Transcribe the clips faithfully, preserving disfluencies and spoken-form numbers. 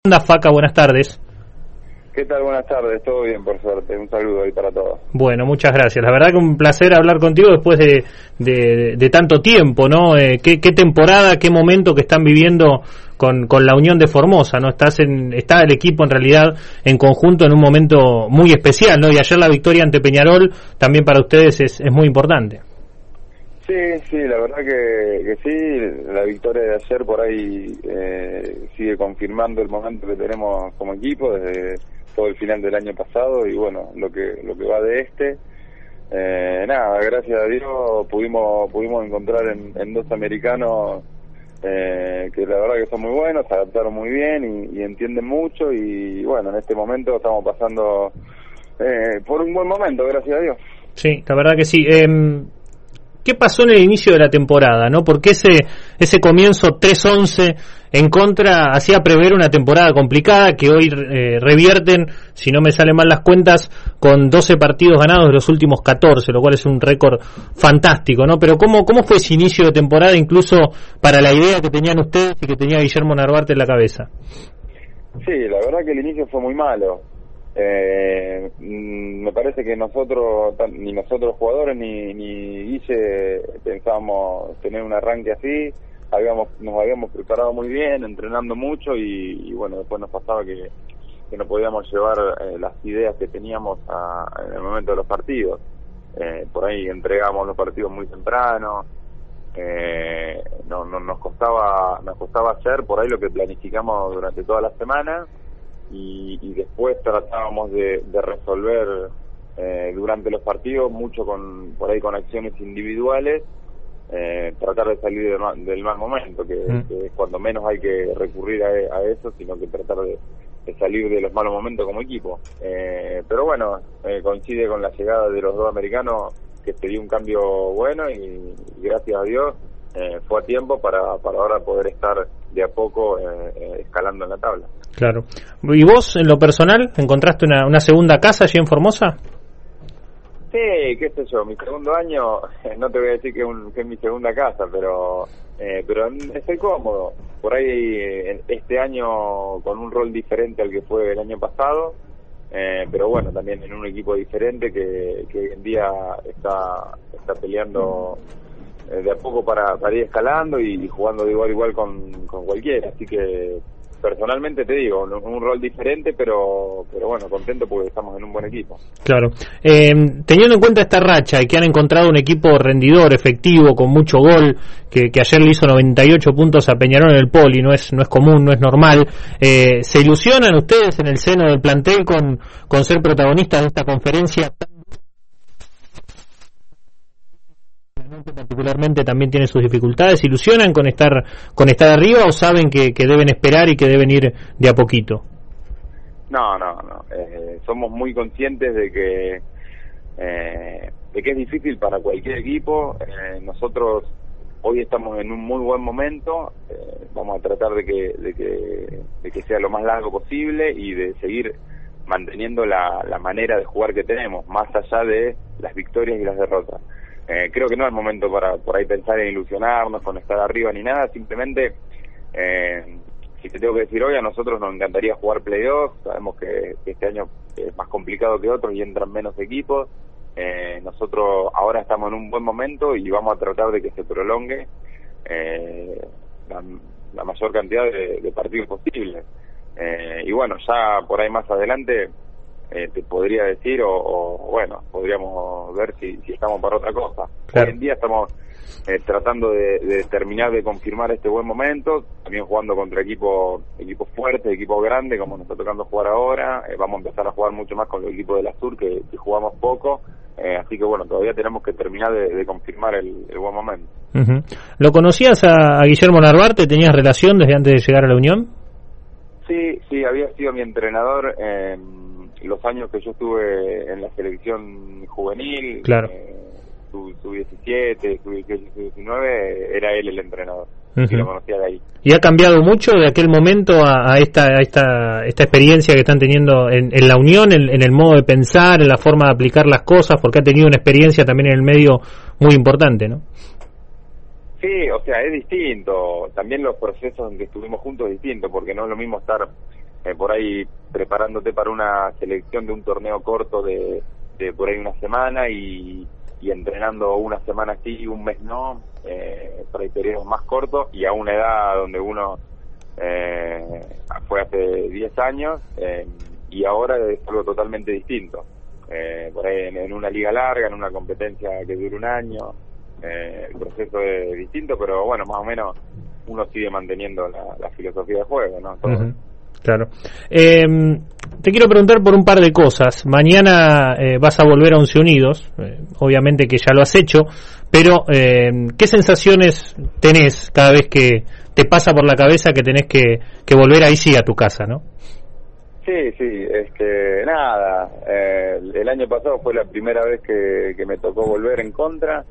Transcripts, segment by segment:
Anda, Faca, buenas tardes. ¿Qué tal? Buenas tardes, todo bien por suerte, un saludo ahí para todos. Bueno, muchas gracias, la verdad que un placer hablar contigo después de, de, de tanto tiempo, ¿no? Eh, ¿qué, qué temporada, qué momento que están viviendo con, con la Unión de Formosa, ¿no? Estás en, está el equipo en realidad en conjunto en un momento muy especial, ¿no? Y ayer la victoria ante Peñarol también para ustedes es, es muy importante. Sí, sí, la verdad que, que sí, la victoria de ayer por ahí eh, sigue confirmando el momento que tenemos como equipo desde todo el final del año pasado y bueno, lo que lo que va de este. Eh, nada, gracias a Dios pudimos pudimos encontrar en, en dos americanos eh, que la verdad que son muy buenos, se adaptaron muy bien y, y entienden mucho y bueno, en este momento estamos pasando eh, por un buen momento, gracias a Dios. Sí, la verdad que sí. Eh... ¿Qué pasó en el inicio de la temporada, no? Porque ese ese comienzo tres once en contra hacía prever una temporada complicada que hoy eh, revierten, si no me salen mal las cuentas, con doce partidos ganados de los últimos catorce, lo cual es un récord fantástico, ¿no? Pero ¿cómo cómo fue ese inicio de temporada, incluso para la idea que tenían ustedes y que tenía Guillermo Narvarte en la cabeza? Sí, la verdad que el inicio fue muy malo. Eh, me parece que nosotros, ni nosotros jugadores ni, ni Guille pensábamos tener un arranque así. Habíamos, nos habíamos preparado muy bien, entrenando mucho y, y bueno, después nos pasaba que, que no podíamos llevar eh, las ideas que teníamos a, en el momento de los partidos. Eh, por ahí entregamos los partidos muy temprano. Eh, no, no nos costaba, nos costaba hacer por ahí lo que planificamos durante toda la semana. Y, y después tratábamos de, de resolver eh, durante los partidos mucho con por ahí con acciones individuales, eh, tratar de salir del mal, del mal momento, que, mm. que es cuando menos hay que recurrir a, a eso, sino que tratar de, de salir de los malos momentos como equipo. Eh, pero bueno, eh, coincide con la llegada de los dos americanos que se dio un cambio bueno y, y gracias a Dios eh, fue a tiempo para, para ahora poder estar de a poco eh, eh, escalando en la tabla. Claro. ¿Y vos, en lo personal, encontraste una, una segunda casa allí en Formosa? Sí, qué sé yo, mi segundo año, no te voy a decir que, un, que es mi segunda casa, pero eh, pero estoy cómodo. Por ahí este año con un rol diferente al que fue el año pasado, eh, pero bueno, también en un equipo diferente que, que hoy en día está, está peleando eh, de a poco para, para ir escalando y, y jugando de igual a igual con, con cualquiera, así que personalmente te digo, un, un rol diferente, pero pero bueno, contento porque estamos en un buen equipo. Claro. Eh, teniendo en cuenta esta racha y que han encontrado un equipo rendidor, efectivo, con mucho gol, que, que ayer le hizo noventa y ocho puntos a Peñarol en el Poli, no es no es común, no es normal, eh, ¿se ilusionan ustedes en el seno del plantel con, con ser protagonistas de esta conferencia tan que particularmente también tiene sus dificultades? ¿Se ilusionan con estar con estar arriba o saben que, que deben esperar y que deben ir de a poquito? No, no, no. Eh, somos muy conscientes de que eh, de que es difícil para cualquier equipo. Eh, nosotros hoy estamos en un muy buen momento. Eh, vamos a tratar de que de que de que sea lo más largo posible y de seguir manteniendo la, la manera de jugar que tenemos, más allá de las victorias y las derrotas. Eh, creo que no es momento para por ahí pensar en ilusionarnos con estar arriba ni nada, simplemente eh, si te tengo que decir hoy, a nosotros nos encantaría jugar playoffs, sabemos que, que este año es más complicado que otros y entran menos equipos, eh, nosotros ahora estamos en un buen momento y vamos a tratar de que se prolongue eh, la, la mayor cantidad de, de partidos posibles, eh, y bueno, ya por ahí más adelante Eh, te podría decir, o, o bueno, podríamos ver si, si estamos para otra cosa. Claro. Hoy en día estamos eh, tratando de, de terminar de confirmar este buen momento, también jugando contra equipos equipos fuertes, equipos grandes, como nos está tocando jugar ahora. Eh, vamos a empezar a jugar mucho más con los equipos de la Sur, que, que jugamos poco, eh, así que bueno, todavía tenemos que terminar de, de confirmar el, el buen momento. Uh-huh. ¿Lo conocías a, a Guillermo Narvarte? ¿Tenías relación desde antes de llegar a la Unión? Sí, sí, había sido mi entrenador eh, los años que yo estuve en la selección juvenil, claro. eh, sub diecisiete, sub diecinueve, era él el entrenador, uh-huh. Y lo conocía de ahí. ¿Y ha cambiado mucho de aquel momento a, a esta a esta esta experiencia que están teniendo en, en la Unión, en, en el modo de pensar, en la forma de aplicar las cosas, porque ha tenido una experiencia también en el medio muy importante, ¿no? Sí, o sea, es distinto. También los procesos en que estuvimos juntos es distinto, porque no es lo mismo estar eh, por ahí preparándote para una selección de un torneo corto de, de por ahí una semana y, y entrenando una semana sí, un mes no, eh, por ahí periodos más cortos y a una edad donde uno eh, fue hace diez años eh, y ahora es algo totalmente distinto. Eh, por ahí en, en una liga larga, en una competencia que dure un año, eh, el proceso es distinto, pero bueno, más o menos uno sigue manteniendo la, la filosofía de juego, ¿no? Uh-huh. Claro. Eh, te quiero preguntar por un par de cosas. Mañana eh, vas a volver a Once Unidos, eh, obviamente que ya lo has hecho, pero eh, ¿qué sensaciones tenés cada vez que te pasa por la cabeza que tenés que, que volver ahí sí a tu casa, ¿no? Sí, sí, este, nada, eh, el año pasado fue la primera vez que, que me tocó volver en contra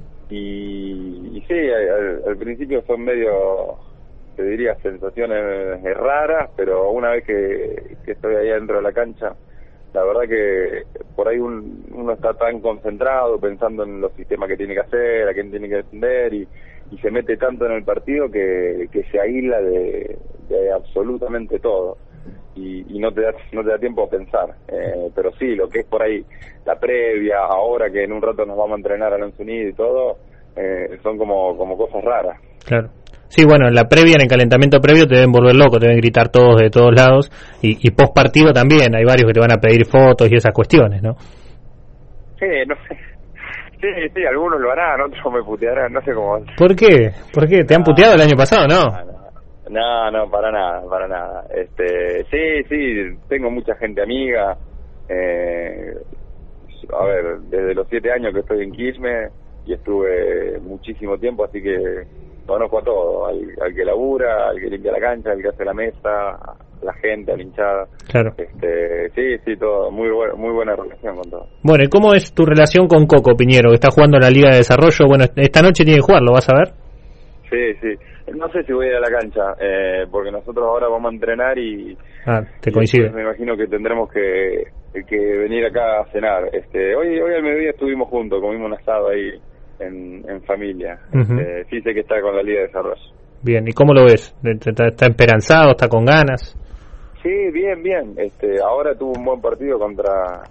y, y sí, al, al principio son medio, te diría, sensaciones raras, pero una vez que, que estoy ahí dentro de la cancha, la verdad que por ahí un, uno está tan concentrado pensando en los sistemas que tiene que hacer, a quién tiene que defender y, y se mete tanto en el partido que, que se aísla de, de absolutamente todo. Y, y no te da no te da tiempo a pensar, eh, pero sí, lo que es por ahí la previa, ahora que en un rato nos vamos a entrenar al Once Unidos y todo, eh, son como como cosas raras. Claro. Sí, bueno, en la previa, en el calentamiento previo te deben volver loco, te deben gritar todos de todos lados y, y post partido también, hay varios que te van a pedir fotos y esas cuestiones, ¿no? Sí, no sé. Sí, sí, algunos lo harán, otros me putearán, no sé cómo. ¿Por qué? ¿Por qué? ¿Te han puteado el año pasado, no? No, no. No, no, para nada, para nada. Este, sí, sí, tengo mucha gente amiga. Eh, a ver, desde los siete años que estoy en Quilmes y estuve muchísimo tiempo, así que conozco a todo, al, al que labura, al que limpia la cancha, al que hace la mesa, a la gente, a la hinchada. Claro. Este, sí, sí, todo, muy buena, muy buena relación con todo. Bueno, ¿y cómo es tu relación con Coco Piñero, que está jugando en la Liga de Desarrollo? Bueno, esta noche tiene que jugar, ¿lo vas a ver? Sí, sí. No sé si voy a ir a la cancha, eh, porque nosotros ahora vamos a entrenar y... Ah, te coincide. Y me imagino que tendremos que, que venir acá a cenar. Este, hoy hoy al mediodía estuvimos juntos, comimos un asado ahí en, en familia. Uh-huh. Este, sí sé que está con la Liga de Desarrollo. Bien, ¿y cómo lo ves? ¿Está, está esperanzado? ¿Está con ganas? Sí, bien, bien. Este, ahora tuvo un buen partido contra...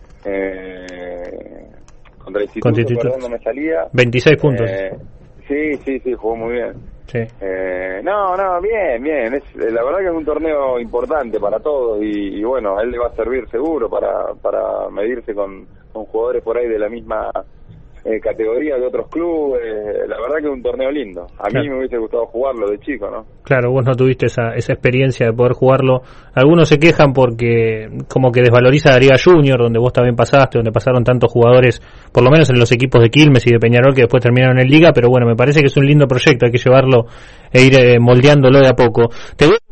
Eh, contra el Instituto, perdón, no me salía. veintiséis puntos. Eh, sí, sí, sí, jugó muy bien. Sí. Eh, no, no, bien, bien. Es, la verdad que es un torneo importante para todos y, y bueno, a él le va a servir seguro para, para medirse con, con jugadores por ahí de la misma eh, categoría de otros clubes. La verdad que es un torneo lindo. A claro. mí me hubiese gustado jugarlo de chico, ¿no? Claro, vos no tuviste esa, esa experiencia de poder jugarlo. Algunos se quejan porque como que desvaloriza la Liga Junior, donde vos también pasaste, donde pasaron tantos jugadores, por lo menos en los equipos de Quilmes y de Peñarol, que después terminaron en Liga, pero bueno, me parece que es un lindo proyecto, hay que llevarlo e ir eh, moldeándolo de a poco. ¿Te voy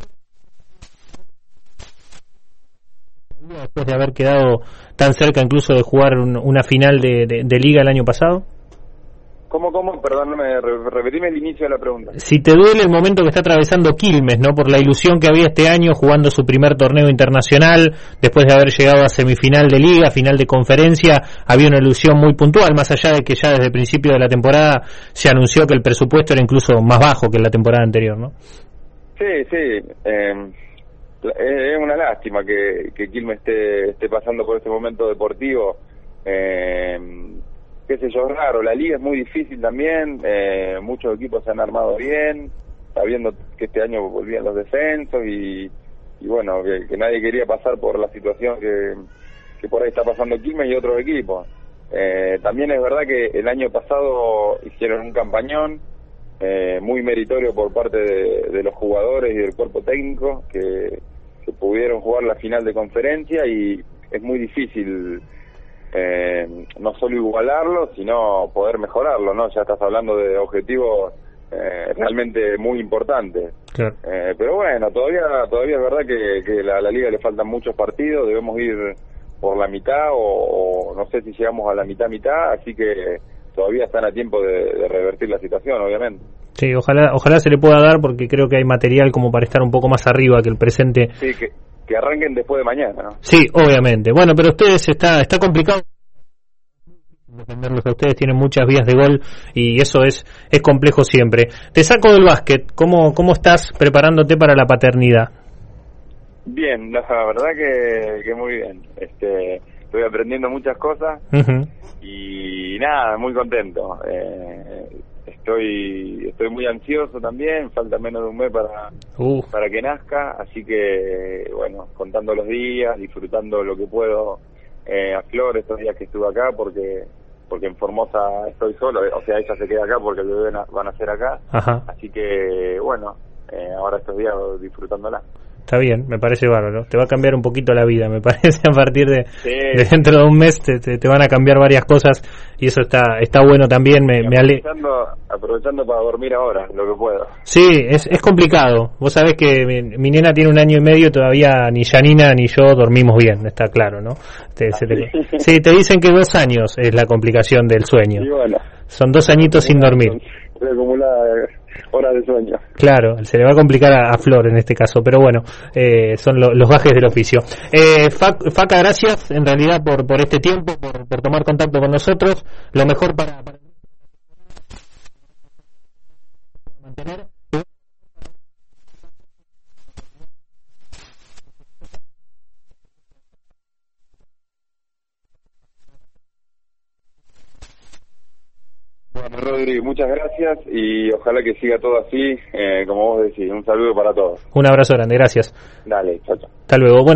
después de haber quedado tan cerca incluso de jugar un, una final de, de, de Liga el año pasado? ¿Cómo, cómo? Perdón, no me, repetime el inicio de la pregunta. Si te duele el momento que está atravesando Quilmes, ¿no? Por la ilusión que había este año jugando su primer torneo internacional, después de haber llegado a semifinal de Liga, final de conferencia, había una ilusión muy puntual, más allá de que ya desde el principio de la temporada se anunció que el presupuesto era incluso más bajo que en la temporada anterior, ¿no? Sí, sí. Eh, es una lástima que, que Quilmes esté, esté pasando por este momento deportivo. Eh, qué sé yo, raro, la liga es muy difícil también, eh, muchos equipos se han armado bien, sabiendo que este año volvían los descensos y, y bueno, que, que nadie quería pasar por la situación que, que por ahí está pasando Quilmes y otros equipos. Eh, también es verdad que el año pasado hicieron un campañón eh, muy meritorio por parte de, de los jugadores y del cuerpo técnico, que, que pudieron jugar la final de conferencia y es muy difícil Eh, no solo igualarlo, sino poder mejorarlo, ¿no? Ya estás hablando de objetivos eh, realmente muy importantes. Claro. Eh, pero bueno, todavía todavía es verdad que, que a la, la liga le faltan muchos partidos, debemos ir por la mitad o, o no sé si llegamos a la mitad mitad, así que todavía están a tiempo de, de revertir la situación, obviamente. Sí, ojalá ojalá se le pueda dar porque creo que hay material como para estar un poco más arriba que el presente. Sí, que que arranquen después de mañana, ¿no? Sí, obviamente. Bueno, pero ustedes está está complicado defenderlos a ustedes, tienen muchas vías de gol y eso es es complejo siempre. Te saco del básquet, ¿cómo cómo estás preparándote para la paternidad? Bien, la verdad que, que muy bien. Este, estoy aprendiendo muchas cosas uh-huh. y nada, muy contento. Eh, estoy estoy muy ansioso también, falta menos de un mes para uh. para que nazca, así que bueno, contando los días, disfrutando lo que puedo eh, a Flor estos días que estuve acá, porque porque en Formosa estoy solo, o sea, ella se queda acá porque el bebé van a ser acá. Ajá. Así que bueno, eh, ahora estos días disfrutándola. Está bien, me parece bárbaro. Te va a cambiar un poquito la vida, me parece, a partir de, sí. de dentro de un mes te, te, te van a cambiar varias cosas y eso está está bueno también. Me, me ale... aprovechando, aprovechando para dormir ahora, lo que puedo. Sí, es, es complicado. Vos sabés que mi, mi nena tiene un año y medio y todavía ni Janina ni yo dormimos bien, está claro, ¿no? Te, se te, sí, te dicen que dos años es la complicación del sueño. Y bueno, son dos añitos sin dormir. Se acumula horas de sueño. Claro, se le va a complicar a, a Flor en este caso, pero bueno, eh, son lo, los gajes del oficio. Eh, Faca, gracias en realidad por por este tiempo, por, por tomar contacto con nosotros. Lo mejor para, para mantener. Bueno, Rodri, muchas gracias y ojalá que siga todo así, eh, como vos decís. Un saludo para todos. Un abrazo grande, gracias. Dale, chao, chao. Hasta luego. Bueno.